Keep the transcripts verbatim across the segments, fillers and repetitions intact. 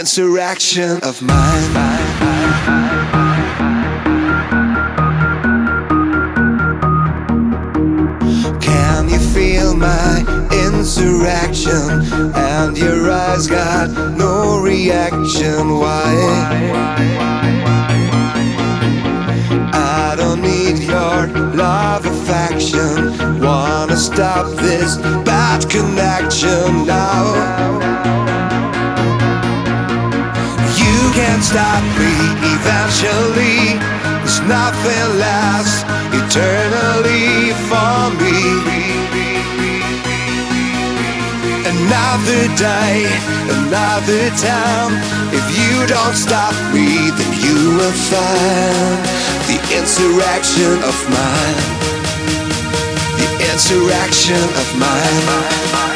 insurrection of mine. Can you feel my insurrection? And your eyes got no reaction. Why? I don't need your love affection. Wanna stop this bad connection now. You can't stop me eventually. There's nothing lasts eternally for me. Another day, another time. If you don't stop me, then you will find the insurrection of mine. The insurrection of mine.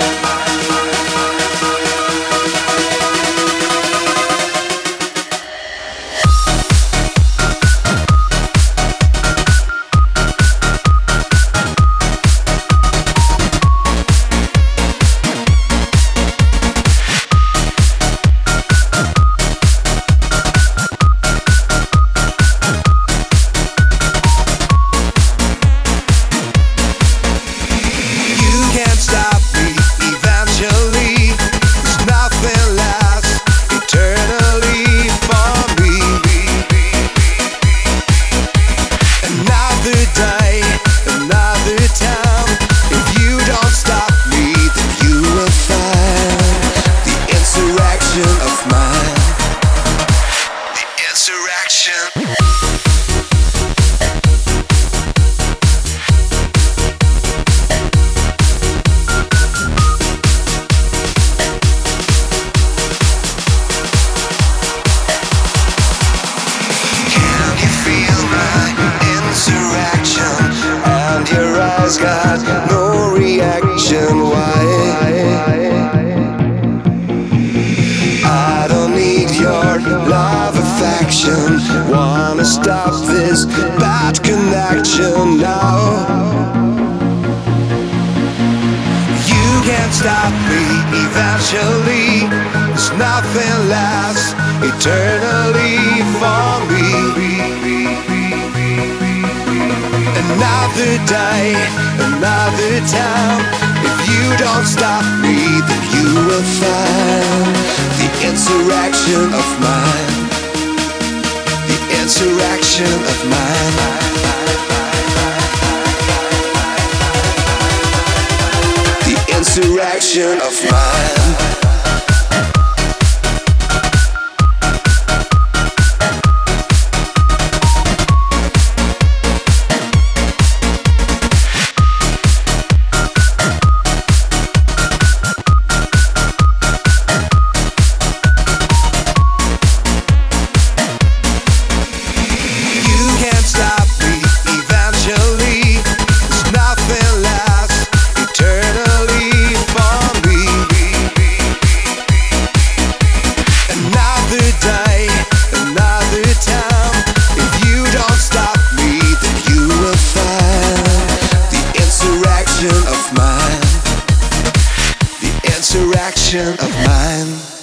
Your eyes got no reaction. Why? I don't need your love affection. Wanna stop this bad connection now. You can't stop me eventually. There's nothing lasts eternally for me. Another day, another time. If you don't stop me, then you will find the insurrection of mine. The insurrection of mine. The insurrection of mine. Of mine, the insurrection of mine.